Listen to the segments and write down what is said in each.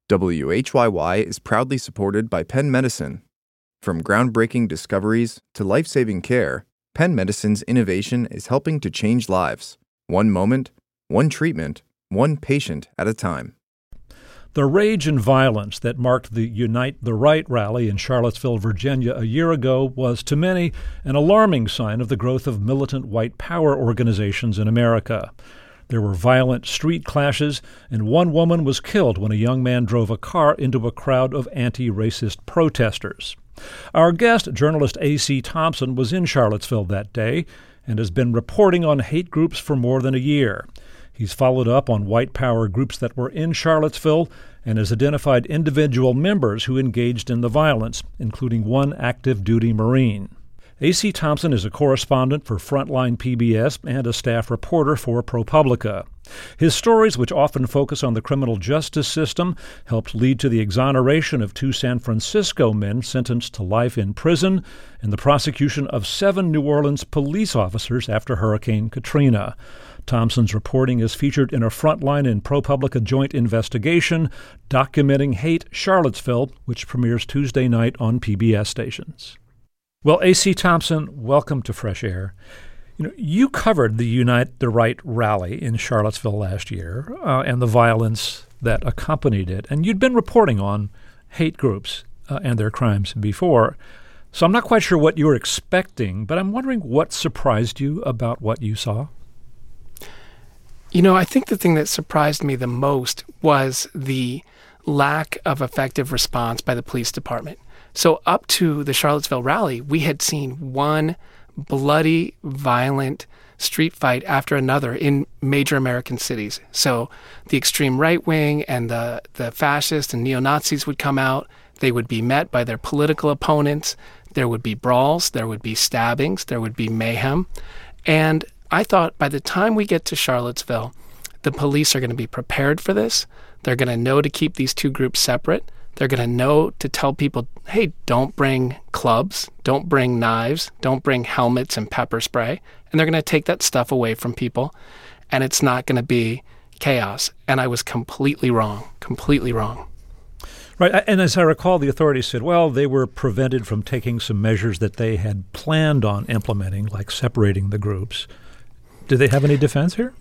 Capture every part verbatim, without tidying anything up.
W H Y Y is proudly supported by Penn Medicine. From groundbreaking discoveries to life-saving care, Penn Medicine's innovation is helping to change lives, one moment, one treatment, one patient at a time. The rage and violence that marked the Unite the Right rally in Charlottesville, Virginia a year ago was, to many, an alarming sign of the growth of militant white power organizations in America. There were violent street clashes, and one woman was killed when a young man drove a car into a crowd of anti-racist protesters. Our guest, journalist A C Thompson, was in Charlottesville that day and has been reporting on hate groups for more than a year. He's followed up on white power groups that were in Charlottesville and has identified individual members who engaged in the violence, including one active duty Marine. A C Thompson is a correspondent for Frontline P B S and a staff reporter for ProPublica. His stories, which often focus on the criminal justice system, helped lead to the exoneration of two San Francisco men sentenced to life in prison and the prosecution of seven New Orleans police officers after Hurricane Katrina. Thompson's reporting is featured in a Frontline and ProPublica joint investigation documenting Hate Charlottesville, which premieres Tuesday night on P B S stations. Well, A C Thompson, welcome to Fresh Air. You know, you covered the Unite the Right rally in Charlottesville last year uh, and the violence that accompanied it, and you'd been reporting on hate groups uh, and their crimes before. So I'm not quite sure what you were expecting, but I'm wondering what surprised you about what you saw? You know, I think the thing that surprised me the most was the lack of effective response by the police department. So up to the Charlottesville rally, we had seen one bloody, violent street fight after another in major American cities. So the extreme right wing and the, the fascists and neo-Nazis would come out. They would be met by their political opponents. There would be brawls. There would be stabbings. There would be mayhem. And I thought by the time we get to Charlottesville, the police are going to be prepared for this. They're going to know to keep these two groups separate. They're going to know to tell people, hey, don't bring clubs, don't bring knives, don't bring helmets and pepper spray. And they're going to take that stuff away from people, and it's not going to be chaos. And I was completely wrong, completely wrong. Right. And as I recall, the authorities said, well, they were prevented from taking some measures that they had planned on implementing, like separating the groups. Do they have any defense here?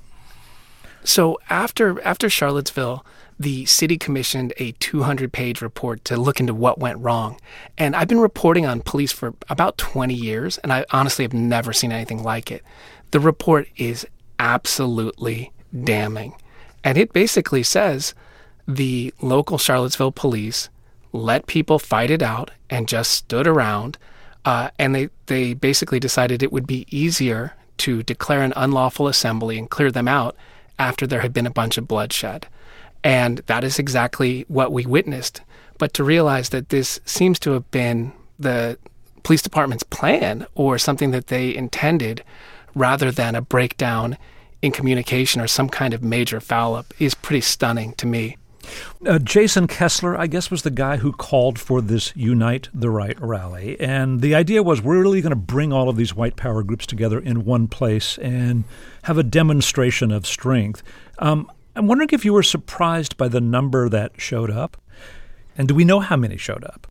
So after after Charlottesville, the city commissioned a two hundred page report to look into what went wrong. And I've been reporting on police for about twenty years, and I honestly have never seen anything like it. The report is absolutely damning. And it basically says the local Charlottesville police let people fight it out and just stood around. Uh, and they, they basically decided it would be easier to declare an unlawful assembly and clear them out after there had been a bunch of bloodshed. And that is exactly what we witnessed. But to realize that this seems to have been the police department's plan or something that they intended rather than a breakdown in communication or some kind of major foul-up is pretty stunning to me. Uh, Jason Kessler, I guess, was the guy who called for this Unite the Right rally. And the idea was we're really going to bring all of these white power groups together in one place and have a demonstration of strength. Um, I'm wondering if you were surprised by the number that showed up. And do we know how many showed up?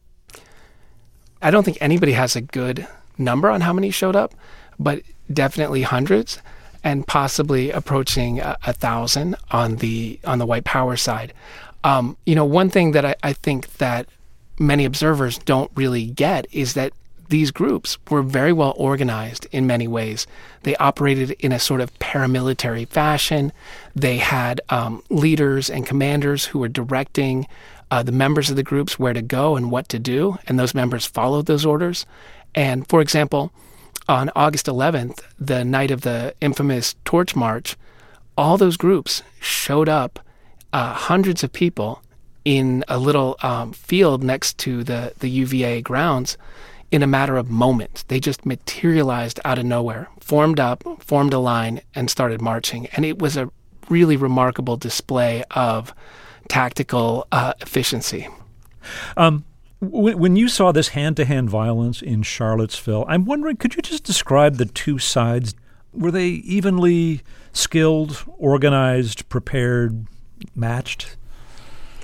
I don't think anybody has a good number on how many showed up, but definitely hundreds and possibly approaching a, a thousand on the on the white power side. Um, you know, one thing that I, I think that many observers don't really get is that these groups were very well organized in many ways. They operated in a sort of paramilitary fashion. They had um, leaders and commanders who were directing uh, the members of the groups where to go and what to do, and those members followed those orders. And, for example, on August eleventh, the night of the infamous Torch March, all those groups showed up, uh, hundreds of people, in a little um, field next to the, the U V A grounds in a matter of moments. They just materialized out of nowhere, formed up, formed a line, and started marching. And it was a really remarkable display of tactical uh, efficiency. Um, when, when you saw this hand-to-hand violence in Charlottesville, I'm wondering, could you just describe the two sides? Were they evenly skilled, organized, prepared, matched?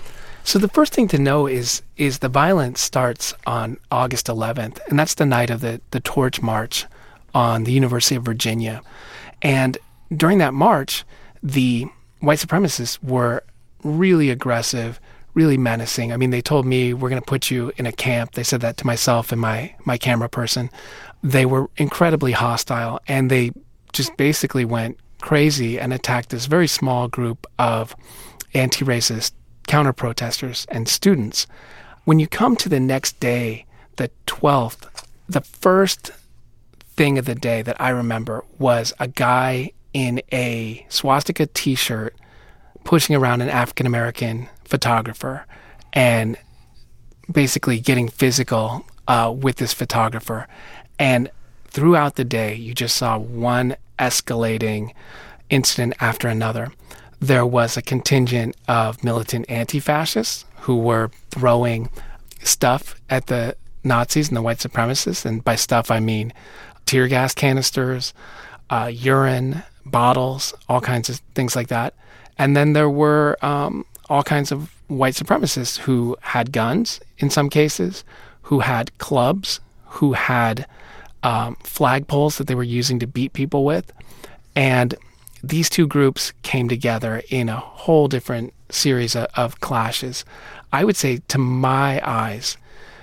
So the first thing to know is is the violence starts on August eleventh, and that's the night of the, the Torch March on the University of Virginia. And during that march, the white supremacists were really aggressive, really menacing. I mean, they told me, we're going to put you in a camp. They said that to myself and my, my camera person. They were incredibly hostile, and they just basically went crazy and attacked this very small group of anti-racist counter-protesters and students. When you come to the next day, the twelfth, the first thing of the day that I remember was a guy in a swastika t-shirt pushing around an African-American photographer and basically getting physical uh, with this photographer. And throughout the day, you just saw one escalating incident after another. There was a contingent of militant anti-fascists who were throwing stuff at the Nazis and the white supremacists. And by stuff, I mean tear gas canisters, uh, urine, bottles, all kinds of things like that. And then there were um, all kinds of white supremacists who had guns in some cases, who had clubs, who had um, flagpoles that they were using to beat people with. And these two groups came together in a whole different series of, of clashes. I would say, to my eyes,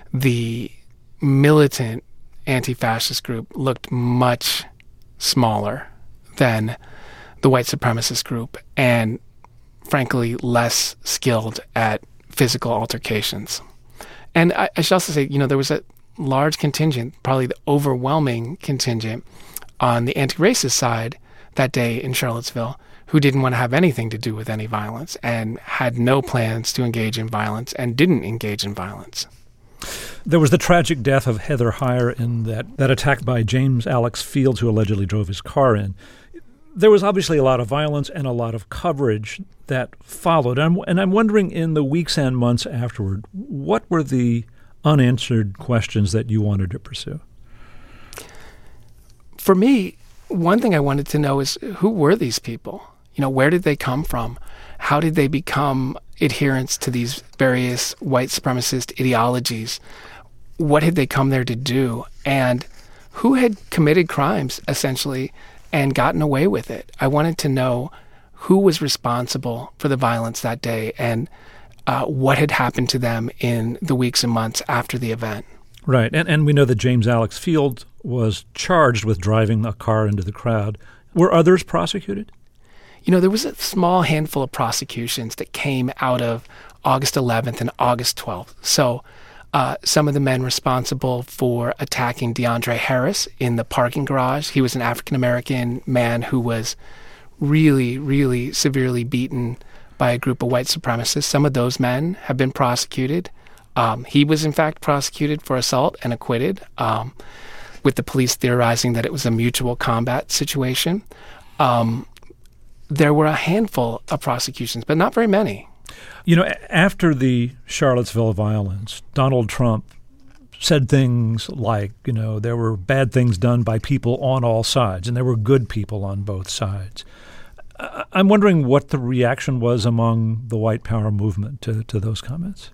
the militant anti-fascist group looked much smaller than the white supremacist group, and frankly less skilled at physical altercations. And I, I should also say, you know, there was a large contingent, probably the overwhelming contingent on the anti-racist side that day in Charlottesville, who didn't want to have anything to do with any violence and had no plans to engage in violence and didn't engage in violence. There was the tragic death of Heather Heyer in that, that attack by James Alex Fields, who allegedly drove his car in. There was obviously a lot of violence and a lot of coverage that followed. And I'm, and I'm wondering, in the weeks and months afterward, what were the unanswered questions that you wanted to pursue? For me, one thing I wanted to know is, who were these people? You know, where did they come from? How did they become adherents to these various white supremacist ideologies? What had they come there to do? And who had committed crimes, essentially, and gotten away with it? I wanted to know who was responsible for the violence that day and uh, what had happened to them in the weeks and months after the event. Right. And, and we know that James Alex Fields was charged with driving a car into the crowd. Were others prosecuted? You know, there was a small handful of prosecutions that came out of August eleventh and August twelfth. So uh, some of the men responsible for attacking DeAndre Harris in the parking garage, he was an African-American man who was really, really severely beaten by a group of white supremacists. Some of those men have been prosecuted. Um, he was, in fact, prosecuted for assault and acquitted, um, with the police theorizing that it was a mutual combat situation. Um, there were a handful of prosecutions, but not very many. You know, after the Charlottesville violence, Donald Trump said things like, you know, there were bad things done by people on all sides, and there were good people on both sides. I'm wondering what the reaction was among the white power movement to, to those comments.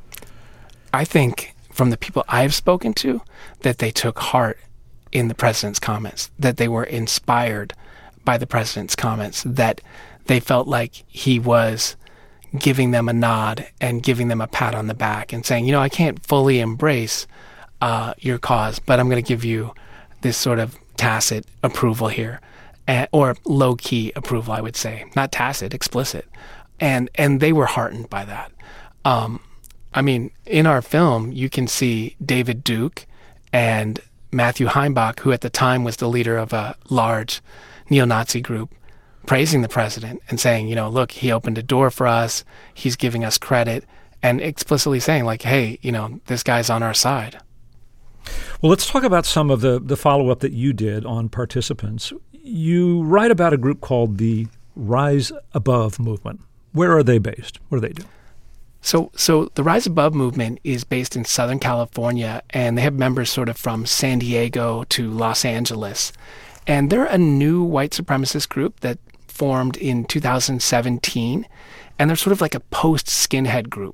I think from the people I've spoken to that they took heart in the president's comments, that they were inspired by the president's comments, that they felt like he was giving them a nod and giving them a pat on the back and saying, you know, I can't fully embrace uh, your cause, but I'm going to give you this sort of tacit approval here, and, or low-key approval, I would say. Not tacit, explicit. And and they were heartened by that. Um, I mean, in our film, you can see David Duke and Matthew Heimbach, who at the time was the leader of a large neo-Nazi group, praising the president and saying, you know, look, he opened a door for us, he's giving us credit, and explicitly saying, like, hey, you know, this guy's on our side. Well, let's talk about some of the, the follow-up that you did on participants. You write about a group called the Rise Above movement. Where are they based? What do they do? So so the Rise Above movement is based in Southern California, and they have members sort of from San Diego to Los Angeles. And they're a new white supremacist group that formed in two thousand seventeen, and they're sort of like a post-skinhead group.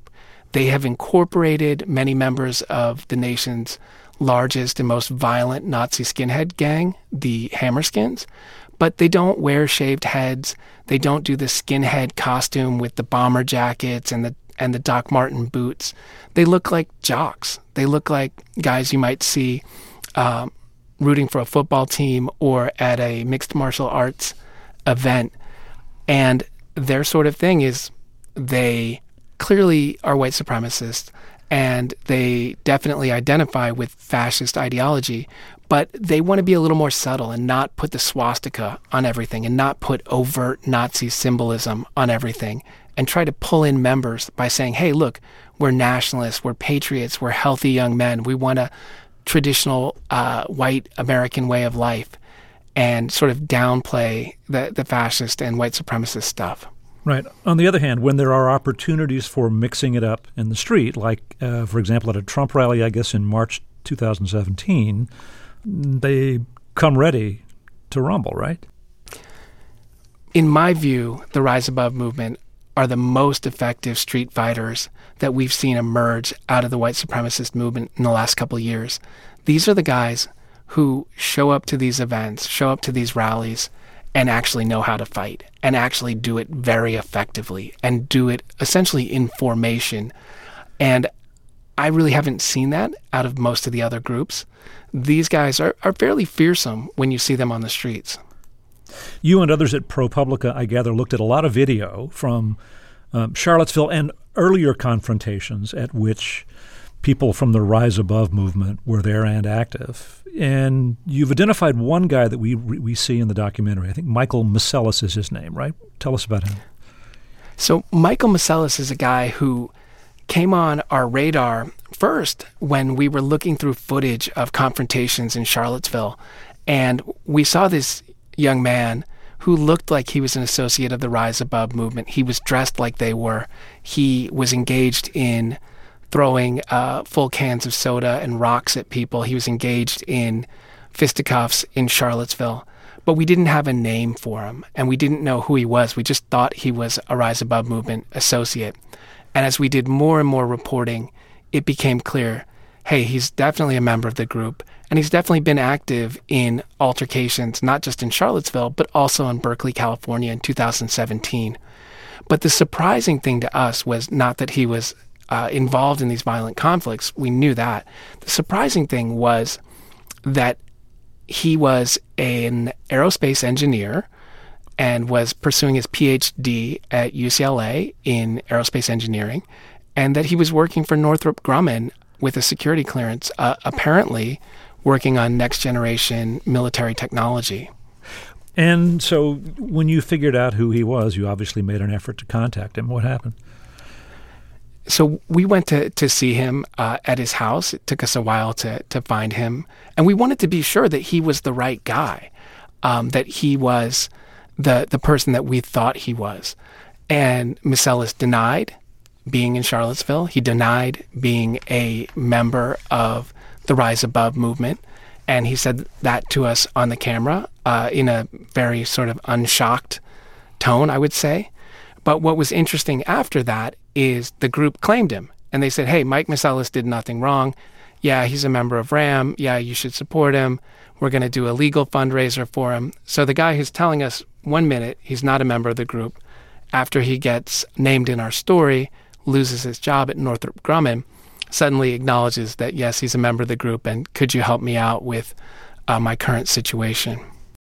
They have incorporated many members of the nation's largest and most violent Nazi skinhead gang, the Hammerskins, but they don't wear shaved heads. They don't do the skinhead costume with the bomber jackets and the and the Doc Marten boots. They look like jocks. They look like guys you might see um, rooting for a football team or at a mixed martial arts event. And their sort of thing is they clearly are white supremacists, and they definitely identify with fascist ideology, but they want to be a little more subtle and not put the swastika on everything and not put overt Nazi symbolism on everything, and try to pull in members by saying, hey, look, we're nationalists, we're patriots, we're healthy young men, we want a traditional uh, white American way of life, and sort of downplay the, the fascist and white supremacist stuff. Right. On the other hand, when there are opportunities for mixing it up in the street, like, uh, for example, at a Trump rally, I guess, in March two thousand seventeen, they come ready to rumble, right? In my view, the Rise Above movement are the most effective street fighters that we've seen emerge out of the white supremacist movement in the last couple of years. These are the guys who show up to these events, show up to these rallies, and actually know how to fight, and actually do it very effectively, and do it essentially in formation. And I really haven't seen that out of most of the other groups. These guys are, are fairly fearsome when you see them on the streets. You and others at ProPublica, I gather, looked at a lot of video from um, Charlottesville and earlier confrontations at which people from the Rise Above movement were there and active. And you've identified one guy that we we see in the documentary. I think Michael Maselis is his name, right? Tell us about him. So Michael Maselis is a guy who came on our radar first when we were looking through footage of confrontations in Charlottesville. And we saw this young man who looked like he was an associate of the Rise Above movement. He was dressed like they were. He was engaged in throwing uh, full cans of soda and rocks at people. He was engaged in fisticuffs in Charlottesville. But we didn't have a name for him, and we didn't know who he was. We just thought he was a Rise Above movement associate. And as we did more and more reporting, it became clear, hey, he's definitely a member of the group, and he's definitely been active in altercations, not just in Charlottesville, but also in Berkeley, California in two thousand seventeen. But the surprising thing to us was not that he was Uh, involved in these violent conflicts. We knew that. The surprising thing was that he was an aerospace engineer and was pursuing his P H D at U C L A in aerospace engineering, and that he was working for Northrop Grumman with a security clearance, uh, apparently working on next-generation military technology. And so when you figured out who he was, you obviously made an effort to contact him. What happened? So we went to, to see him uh, at his house. It took us a while to, to find him. And we wanted to be sure that he was the right guy, um, that he was the, the person that we thought he was. And Maselis denied being in Charlottesville. He denied being a member of the Rise Above movement. And he said that to us on the camera uh, in a very sort of unshocked tone, I would say. But what was interesting after that is the group claimed him. And they said, hey, Mike Maselis did nothing wrong. Yeah, he's a member of RAM. Yeah, you should support him. We're going to do a legal fundraiser for him. So the guy who's telling us one minute he's not a member of the group, after he gets named in our story, loses his job at Northrop Grumman, suddenly acknowledges that, yes, he's a member of the group, and could you help me out with uh, my current situation?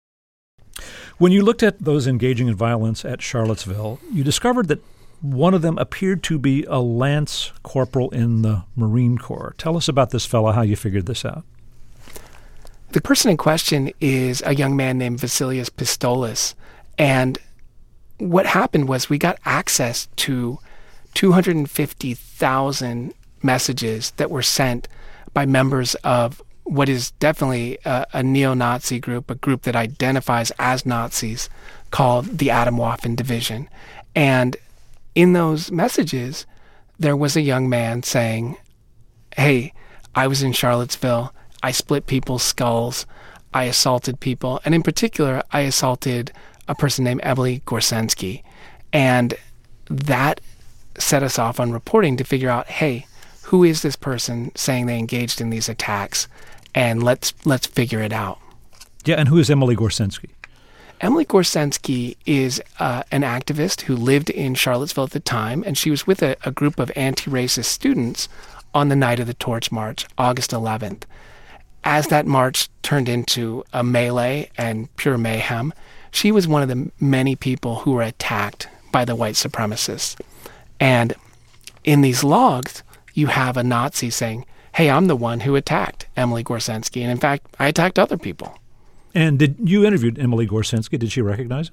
When you looked at those engaging in violence at Charlottesville, you discovered that one of them appeared to be a lance corporal in the Marine Corps. Tell us about this fellow, how you figured this out. The person in question is a young man named Vasilius Pistolis. And what happened was we got access to two hundred fifty thousand messages that were sent by members of what is definitely a, a neo-Nazi group, a group that identifies as Nazis, called the Atomwaffen Division. And in those messages, there was a young man saying, hey, I was in Charlottesville, I split people's skulls, I assaulted people, and in particular, I assaulted a person named Emily Gorsensky. And that set us off on reporting to figure out, hey, who is this person saying they engaged in these attacks? And let's let's figure it out. Yeah, and who is Emily Gorcenski? Emily Gorcenski is uh, an activist who lived in Charlottesville at the time, and she was with a, a group of anti-racist students on the night of the Torch March, August eleventh. As that march turned into a melee and pure mayhem, she was one of the many people who were attacked by the white supremacists. And in these logs, you have a Nazi saying, hey, I'm the one who attacked Emily Gorcenski. And in fact, I attacked other people. And did you interviewed Emily Gorcenski? Did she recognize him?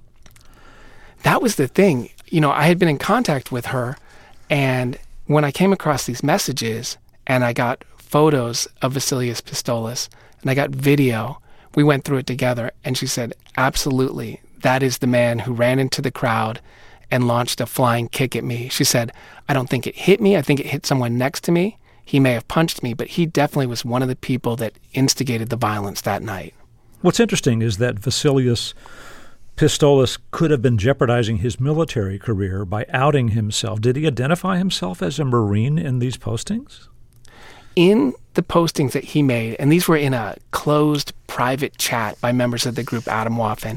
That was the thing. You know, I had been in contact with her, and when I came across these messages and I got photos of Vasilius Pistolis and I got video, we went through it together, and she said, absolutely, that is the man who ran into the crowd and launched a flying kick at me. She said, I don't think it hit me. I think it hit someone next to me. He may have punched me, but he definitely was one of the people that instigated the violence that night. What's interesting is that Vasilius Pistolis could have been jeopardizing his military career by outing himself. Did he identify himself as a Marine in these postings? In the postings that he made, and these were in a closed private chat by members of the group Atomwaffen,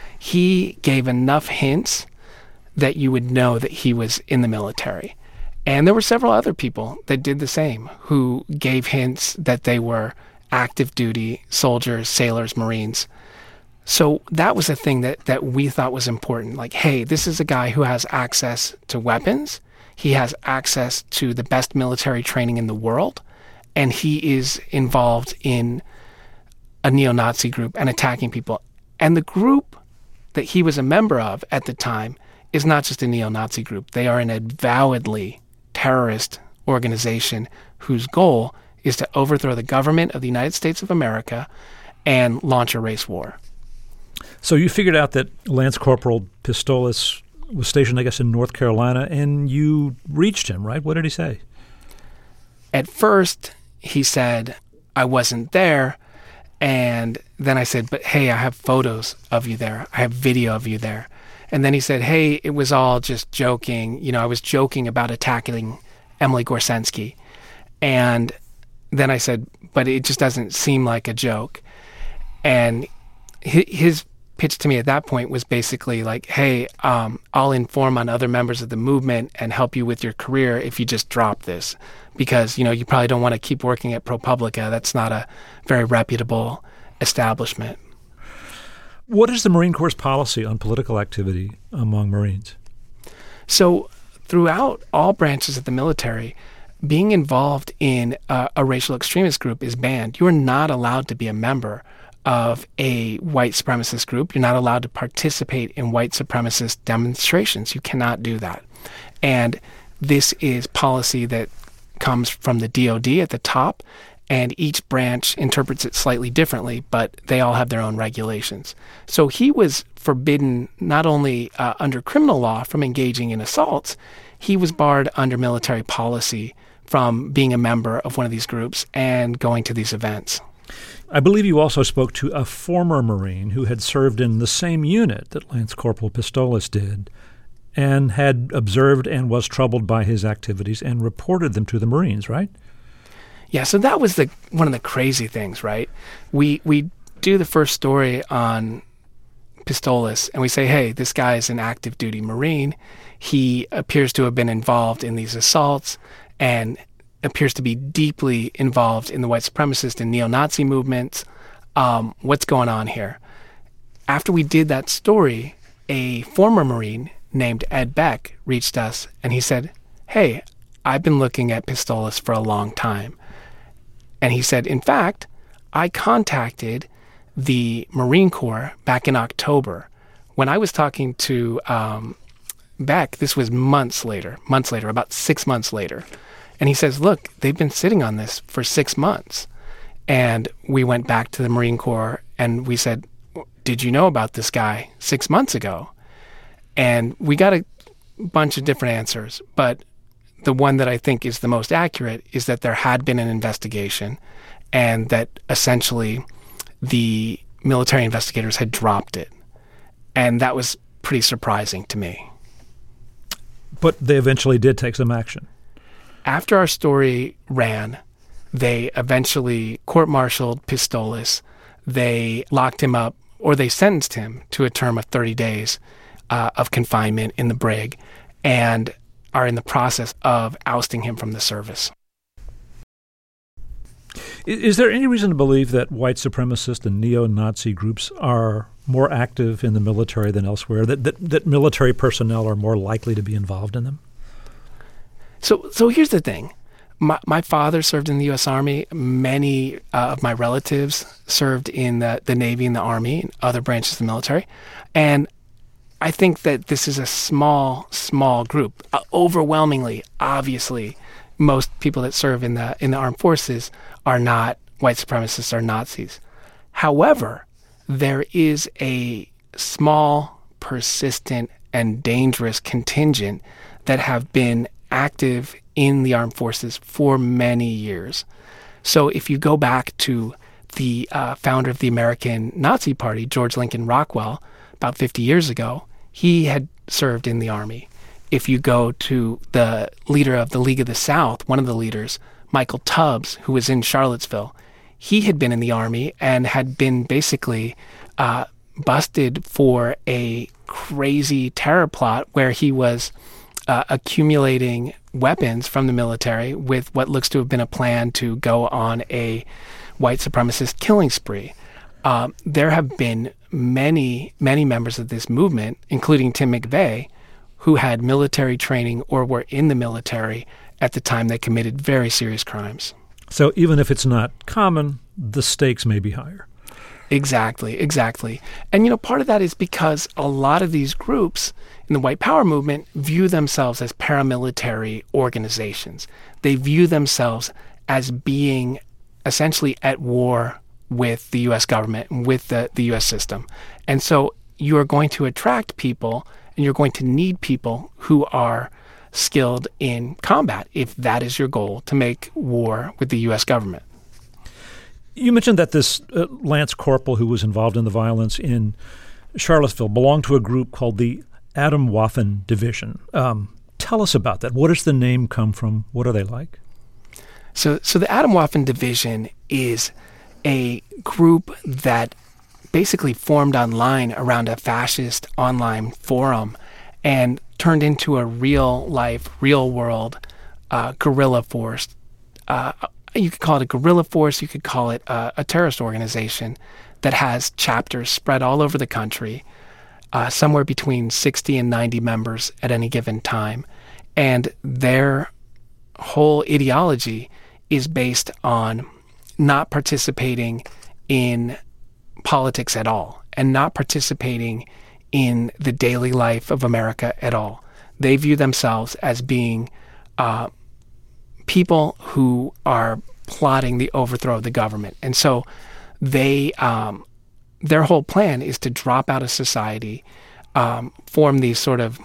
he gave enough hints that you would know that he was in the military. And there were several other people that did the same, who gave hints that they were active duty soldiers, sailors, Marines. So that was a thing that, that we thought was important. Like, hey, this is a guy who has access to weapons. He has access to the best military training in the world. And he is involved in a neo-Nazi group and attacking people. And the group that he was a member of at the time is not just a neo-Nazi group. They are an avowedly terrorist organization whose goal is to overthrow the government of the United States of America and launch a race war. So you figured out that Lance Corporal Pistolis was stationed, I guess, in North Carolina, and you reached him, right? What did he say? At first, he said, I wasn't there. And then I said, but hey, I have photos of you there. I have video of you there. And then he said, hey, it was all just joking. You know, I was joking about attacking Emily Gorcenski. And then I said, but it just doesn't seem like a joke. And his pitch to me at that point was basically like, hey, um, I'll inform on other members of the movement and help you with your career if you just drop this. Because, you know, you probably don't want to keep working at ProPublica. That's not a very reputable establishment. What is the Marine Corps' policy on political activity among Marines? So throughout all branches of the military, being involved in a, a racial extremist group is banned. You are not allowed to be a member of a white supremacist group. You're not allowed to participate in white supremacist demonstrations. You cannot do that. And this is policy that comes from the D O D at the top, and each branch interprets it slightly differently, but they all have their own regulations. So he was forbidden not only uh, under criminal law from engaging in assaults, he was barred under military policy from being a member of one of these groups and going to these events. I believe you also spoke to a former Marine who had served in the same unit that Lance Corporal Pistolis did and had observed and was troubled by his activities and reported them to the Marines, right? Yeah, so that was the one of the crazy things, right? We we do the first story on Pistolis, and we say, hey, this guy is an active duty Marine. He appears to have been involved in these assaults and appears to be deeply involved in the white supremacist and neo-Nazi movements. Um, what's going on here? After we did that story, a former Marine named Ed Beck reached us, and he said, hey, I've been looking at Pistolis for a long time. And he said, in fact, I contacted the Marine Corps back in October. When I was talking to um, Beck, this was months later, months later, about six months later. And he says, look, they've been sitting on this for six months. And we went back to the Marine Corps and we said, did you know about this guy six months ago? And we got a bunch of different answers, but the one that I think is the most accurate is that there had been an investigation and that essentially the military investigators had dropped it. And that was pretty surprising to me. But they eventually did take some action. After our story ran, they eventually court-martialed Pistolis. They locked him up, or they sentenced him to a term of thirty days uh, of confinement in the brig, and are in the process of ousting him from the service. Is there any reason to believe that white supremacist and neo-Nazi groups are more active in the military than elsewhere, that, that, that military personnel are more likely to be involved in them? So so here's the thing. My, my father served in the U S Army. Many uh, of my relatives served in the, the Navy and the Army and other branches of the military. And I think that this is a small, small group. Uh, overwhelmingly, obviously, most people that serve in the in the armed forces are not white supremacists or Nazis. However, there is a small, persistent, and dangerous contingent that have been active in the armed forces for many years. So if you go back to the uh, founder of the American Nazi Party, George Lincoln Rockwell, about fifty years ago, he had served in the Army. If you go to the leader of the League of the South, one of the leaders, Michael Tubbs, who was in Charlottesville, he had been in the Army and had been basically uh, busted for a crazy terror plot where he was uh, accumulating weapons from the military with what looks to have been a plan to go on a white supremacist killing spree. Um, there have been many, many members of this movement, including Tim McVeigh, who had military training or were in the military at the time they committed very serious crimes. So even if it's not common, the stakes may be higher. Exactly, exactly. And, you know, part of that is because a lot of these groups in the white power movement view themselves as paramilitary organizations. They view themselves as being essentially at war with the U S government and with the, the U S system. And so you are going to attract people and you're going to need people who are skilled in combat if that is your goal, to make war with the U S government. You mentioned that this uh, Lance Corporal who was involved in the violence in Charlottesville belonged to a group called the Atomwaffen Division. Um, tell us about that. What does the name come from? What are they like? So, so the Atomwaffen Division is a group that basically formed online around a fascist online forum and turned into a real-life, real-world uh, guerrilla force. Uh, you could call it a guerrilla force. You could call it a, a terrorist organization that has chapters spread all over the country, uh, somewhere between sixty and ninety members at any given time. And their whole ideology is based on not participating in politics at all and not participating in the daily life of America at all. They view themselves as being uh, people who are plotting the overthrow of the government. And so they, um, their whole plan is to drop out of society, um, form these sort of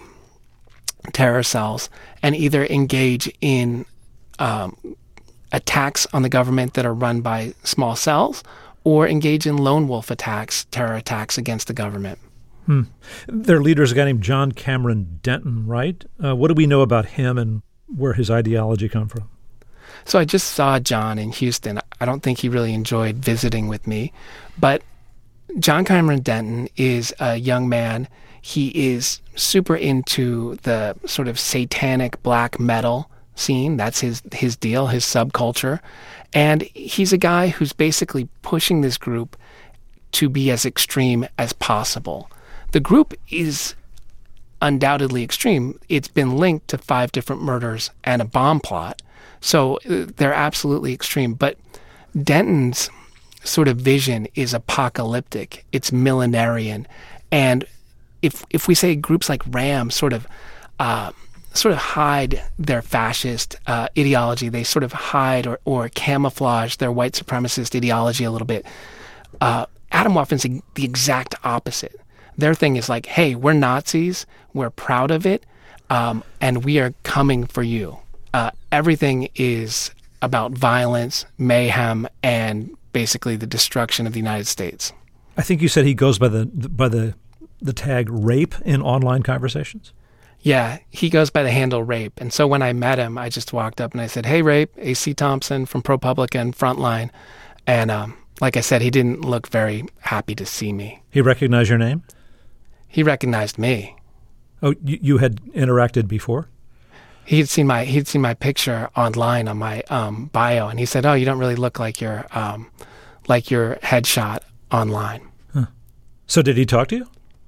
terror cells, and either engage in um, attacks on the government that are run by small cells or engage in lone wolf attacks, terror attacks against the government. Hmm. Their leader is a guy named John Cameron Denton, right? Uh, what do we know about him and where his ideology come from? So I just saw John in Houston. I don't think he really enjoyed visiting with me. But John Cameron Denton is a young man. He is super into the sort of satanic black metal scene. That's his, his deal, his subculture. And he's a guy who's basically pushing this group to be as extreme as possible. The group is undoubtedly extreme. It's been linked to five different murders and a bomb plot. So uh, they're absolutely extreme. But Denton's sort of vision is apocalyptic. It's millenarian. And if if we say groups like RAM sort of uh, sort of hide their fascist uh, ideology, they sort of hide or, or camouflage their white supremacist ideology a little bit, uh, Atomwaffen's the exact opposite. Their thing is like, hey, we're Nazis, we're proud of it, um, and we are coming for you. Uh, everything is about violence, mayhem, and basically the destruction of the United States. I think you said he goes by the by the the tag rape in online conversations. Yeah, he goes by the handle Rape. And so when I met him, I just walked up and I said, "Hey, Rape, A C Thompson from ProPublica and Frontline." And um, like I said, he didn't look very happy to see me. He recognized your name? He recognized me. Oh, you, you had interacted before? He had seen my he'd seen my picture online on my um, bio, and he said, "Oh, you don't really look like your um, like your headshot online." Huh. So did he talk to you?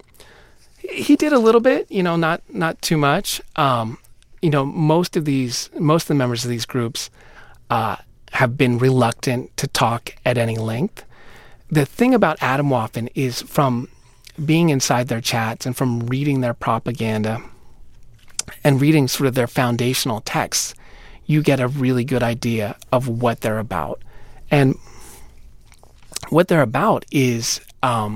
He did a little bit, you know, not not too much. Um, you know, most of these, most of the members of these groups uh, have been reluctant to talk at any length. The thing about Atomwaffen is, from being inside their chats and from reading their propaganda and reading sort of their foundational texts, you get a really good idea of what they're about. And what they're about is um,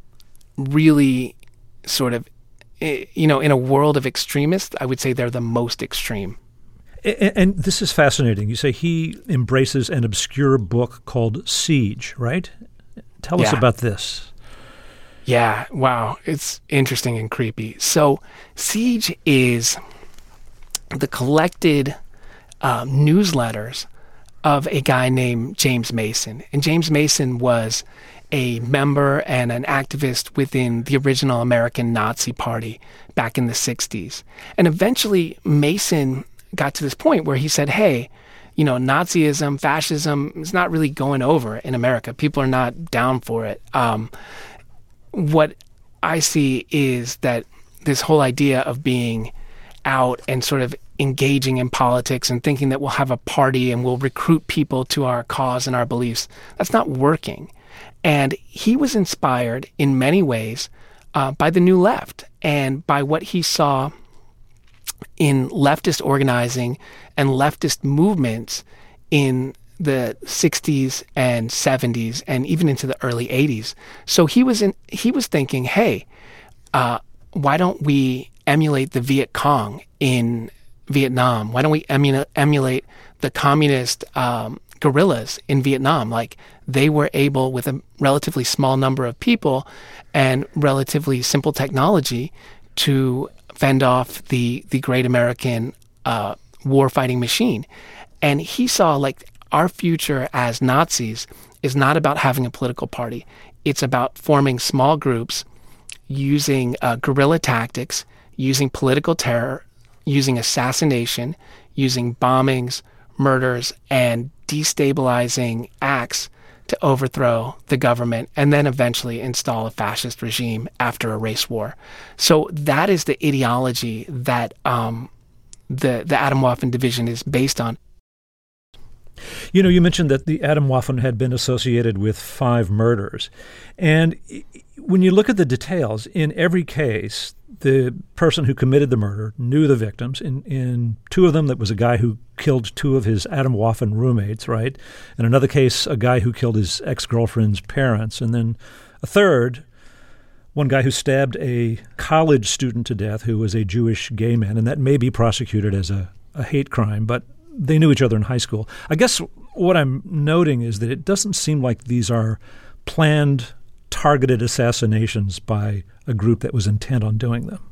really sort of, you know, in a world of extremists, I would say they're the most extreme. And, and this is fascinating. You say he embraces an obscure book called Siege, right? Tell yeah. us about this. Yeah, wow. It's interesting and creepy. So Siege is the collected uh, newsletters of a guy named James Mason. And James Mason was a member and an activist within the original American Nazi Party back in the sixties. And eventually Mason got to this point where he said, hey, you know, Nazism, fascism is not really going over in America. People are not down for it. Um, what I see is that this whole idea of being out and sort of engaging in politics and thinking that we'll have a party and we'll recruit people to our cause and our beliefs, that's not working. And he was inspired in many ways uh, by the New Left and by what he saw in leftist organizing and leftist movements in the sixties and seventies and even into the early eighties. So he was in, he was thinking, hey, uh, why don't we emulate the Viet Cong in Vietnam? Why don't we emu- emulate the communist um, guerrillas in Vietnam? Like, they were able, with a relatively small number of people and relatively simple technology, to fend off the the great American uh, war-fighting machine. And he saw, like, our future as Nazis is not about having a political party. It's about forming small groups, using uh, guerrilla tactics, using political terror, using assassination, using bombings, murders, and destabilizing acts to overthrow the government and then eventually install a fascist regime after a race war. So that is the ideology that um, the, the Atomwaffen division is based on. You know, you mentioned that the Atomwaffen had been associated with five murders. And when you look at the details, in every case, the person who committed the murder knew the victims. In, in two of them, that was a guy who killed two of his Atomwaffen roommates, right? In another case, a guy who killed his ex-girlfriend's parents. And then a third, one guy who stabbed a college student to death who was a Jewish gay man. And that may be prosecuted as a, a hate crime, but they knew each other in high school. I guess what I'm noting is that it doesn't seem like these are planned, targeted assassinations by a group that was intent on doing them.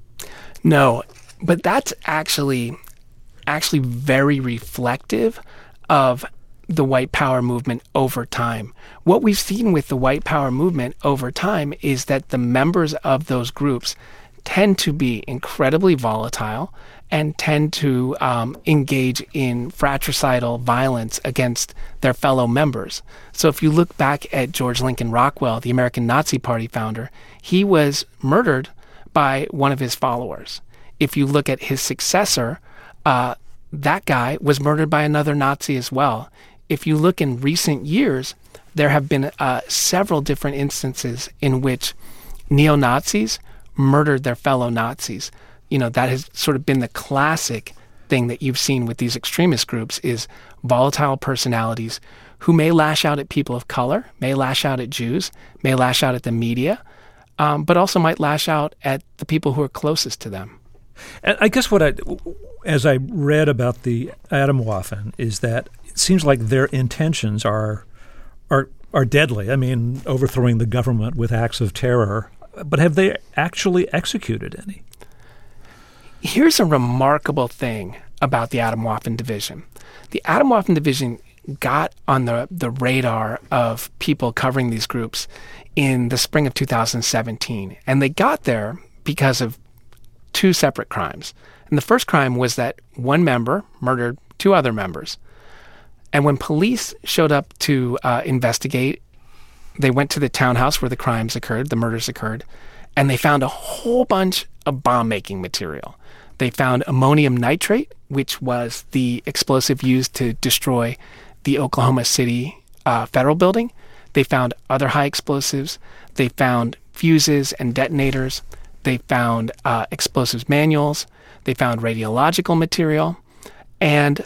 No, but that's actually actually very reflective of the white power movement over time. What we've seen with the white power movement over time is that the members of those groups tend to be incredibly volatile and tend to um, engage in fratricidal violence against their fellow members. So if you look back at George Lincoln Rockwell, the American Nazi Party founder, he was murdered by one of his followers. If you look at his successor, uh, that guy was murdered by another Nazi as well. If you look in recent years, there have been uh, several different instances in which neo-Nazis murdered their fellow Nazis. You know, that has sort of been the classic thing that you've seen with these extremist groups, is volatile personalities who may lash out at people of color, may lash out at Jews, may lash out at the media, um, but also might lash out at the people who are closest to them. And I guess what I, as I read about the Atomwaffen, is that it seems like their intentions are are are deadly. I mean, overthrowing the government with acts of terror. But have they actually executed any? Here's a remarkable thing about the Atomwaffen Division. The Atomwaffen Division got on the, the radar of people covering these groups in the spring of two thousand seventeen. And they got there because of two separate crimes. And the first crime was that one member murdered two other members. And when police showed up to uh, investigate, they went to the townhouse where the crimes occurred, the murders occurred, and they found a whole bunch of bomb-making material. They found ammonium nitrate, which was the explosive used to destroy the Oklahoma City uh, federal building. They found other high explosives. They found fuses and detonators. They found uh, explosives manuals. They found radiological material. And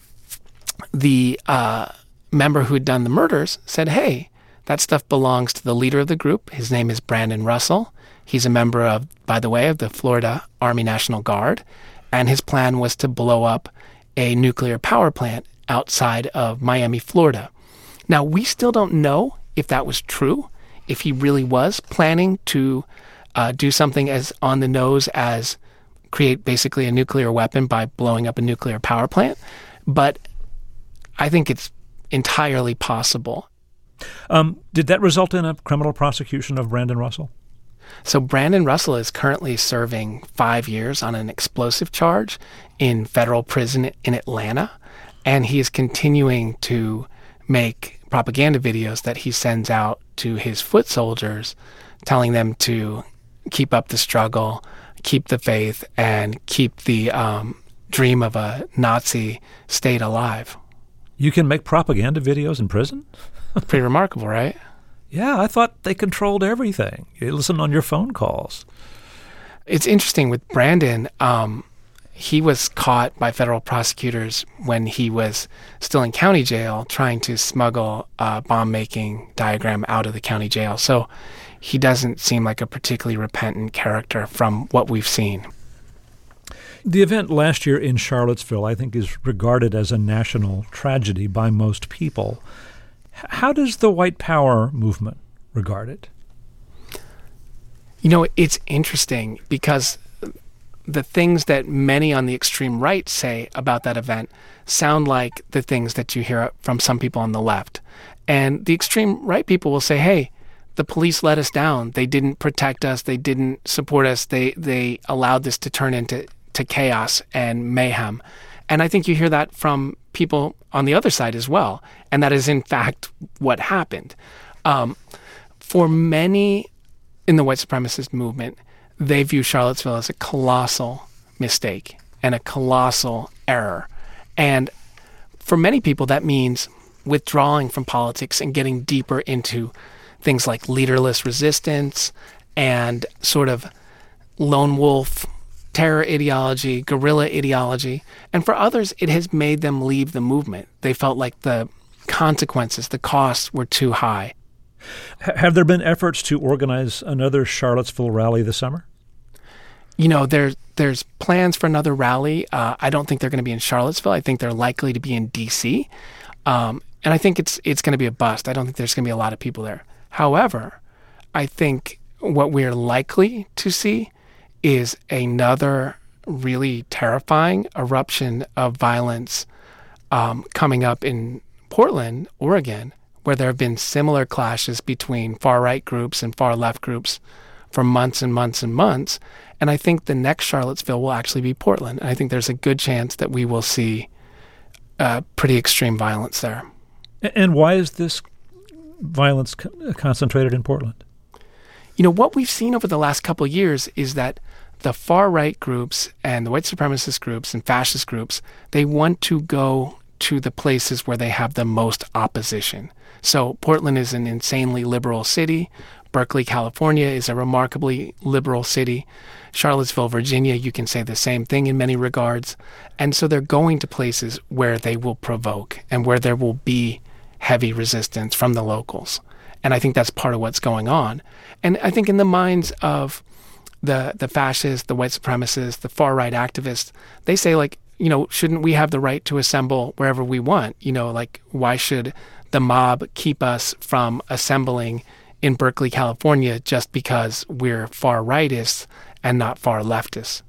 the uh, member who had done the murders said, hey, that stuff belongs to the leader of the group. His name is Brandon Russell. He's a member of, by the way, of the Florida Army National Guard. And his plan was to blow up a nuclear power plant outside of Miami, Florida. Now, we still don't know if that was true, if he really was planning to uh, do something as on the nose as create basically a nuclear weapon by blowing up a nuclear power plant. But I think it's entirely possible. Um, did that result in a criminal prosecution of Brandon Russell? So Brandon Russell is currently serving five years on an explosive charge in federal prison in Atlanta, and he is continuing to make propaganda videos that he sends out to his foot soldiers, telling them to keep up the struggle, keep the faith, and keep the um, dream of a Nazi state alive. You can make propaganda videos in prison? Pretty remarkable, right? Yeah, I thought they controlled everything. You listen on your phone calls. It's interesting with Brandon. Um, he was caught by federal prosecutors when he was still in county jail trying to smuggle a bomb-making diagram out of the county jail. So he doesn't seem like a particularly repentant character from what we've seen. The event last year in Charlottesville, I think, is regarded as a national tragedy by most people. How does the white power movement regard it? You know, it's interesting because the things that many on the extreme right say about that event sound like the things that you hear from some people on the left. And the extreme right people will say, hey, the police let us down. They didn't protect us. They didn't support us. They they allowed this to turn into to chaos and mayhem. And I think you hear that from people on the other side as well. And that is, in fact, what happened. Um, for many in the white supremacist movement, they view Charlottesville as a colossal mistake and a colossal error. And for many people, that means withdrawing from politics and getting deeper into things like leaderless resistance and sort of lone wolf terror ideology, guerrilla ideology. And for others, it has made them leave the movement. They felt like the consequences, the costs were too high. H- have there been efforts to organize another Charlottesville rally this summer? You know, there, there's plans for another rally. Uh, I don't think they're going to be in Charlottesville. I think they're likely to be in D C Um, and I think it's it's going to be a bust. I don't think there's going to be a lot of people there. However, I think what we're likely to see is another really terrifying eruption of violence um, coming up in Portland, Oregon, where there have been similar clashes between far-right groups and far-left groups for months and months and months. And I think the next Charlottesville will actually be Portland. And I think there's a good chance that we will see uh, pretty extreme violence there. And why is this violence co- concentrated in Portland? You know, what we've seen over the last couple of years is that the far-right groups and the white supremacist groups and fascist groups, they want to go to the places where they have the most opposition. So Portland is an insanely liberal city. Berkeley, California is a remarkably liberal city. Charlottesville, Virginia, you can say the same thing in many regards. And so they're going to places where they will provoke and where there will be heavy resistance from the locals. And I think that's part of what's going on. And I think in the minds of the the fascists, the white supremacists, the far-right activists, they say, like, you know, shouldn't we have the right to assemble wherever we want? You know, like, why should the mob keep us from assembling in Berkeley, California, just because we're far-rightists and not far-leftists?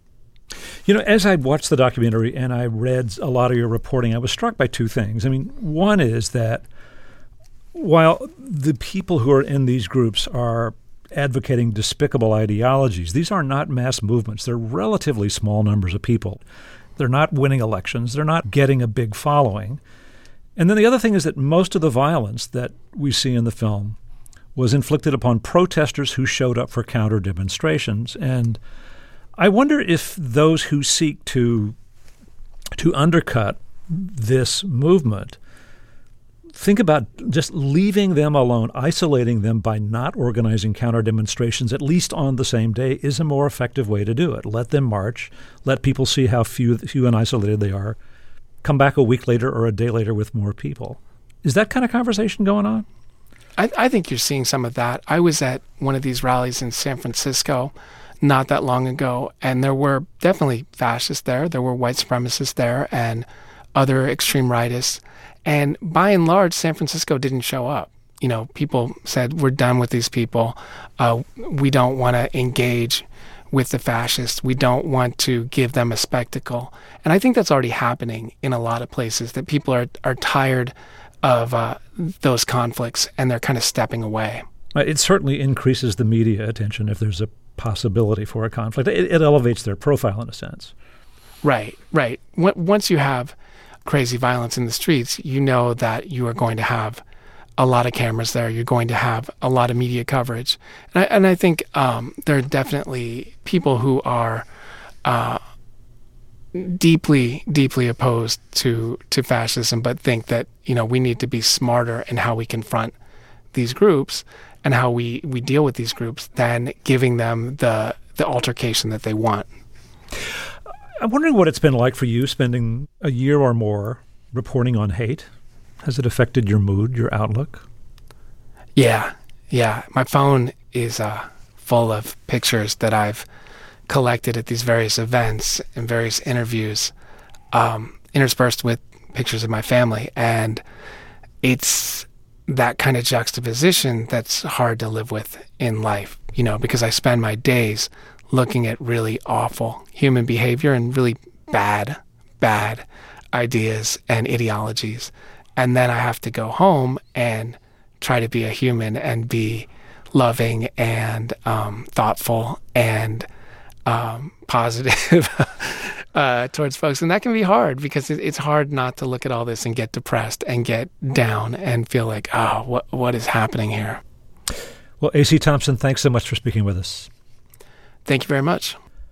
You know, as I watched the documentary and I read a lot of your reporting, I was struck by two things. I mean, one is that while the people who are in these groups are advocating despicable ideologies, these are not mass movements. They're relatively small numbers of people. They're not winning elections. They're not getting a big following. And then the other thing is that most of the violence that we see in the film was inflicted upon protesters who showed up for counter demonstrations. And I wonder if those who seek to to undercut this movement think about just leaving them alone, isolating them by not organizing counter demonstrations, at least on the same day, is a more effective way to do it. Let them march. Let people see how few, few and isolated they are. Come back a week later or a day later with more people. Is that kind of conversation going on? I, I think you're seeing some of that. I was at one of these rallies in San Francisco not that long ago, and there were definitely fascists there. There were white supremacists there and other extreme rightists. And by and large, San Francisco didn't show up. You know, people said, we're done with these people. Uh, we don't want to engage with the fascists. We don't want to give them a spectacle. And I think that's already happening in a lot of places, that people are, are tired of uh, those conflicts and they're kind of stepping away. It certainly increases the media attention if there's a possibility for a conflict. It, it elevates their profile in a sense. Right, right. W- once you have crazy violence in the streets, you know that you are going to have a lot of cameras there. You're going to have a lot of media coverage. And I, and I think um, there are definitely people who are uh, deeply, deeply opposed to, to fascism, but think that, you know, we need to be smarter in how we confront these groups and how we, we deal with these groups than giving them the the altercation that they want. I'm wondering what it's been like for you spending a year or more reporting on hate. Has it affected your mood, your outlook? Yeah, yeah. My phone is uh, full of pictures that I've collected at these various events and various interviews, um, interspersed with pictures of my family. And it's that kind of juxtaposition that's hard to live with in life, you know, because I spend my days looking at really awful human behavior and really bad, bad ideas and ideologies. And then I have to go home and try to be a human and be loving and um, thoughtful and um, positive uh, towards folks. And that can be hard because it, it's hard not to look at all this and get depressed and get down and feel like, oh, what what is happening here? Well, A C Thompson, thanks so much for speaking with us. Thank you very much.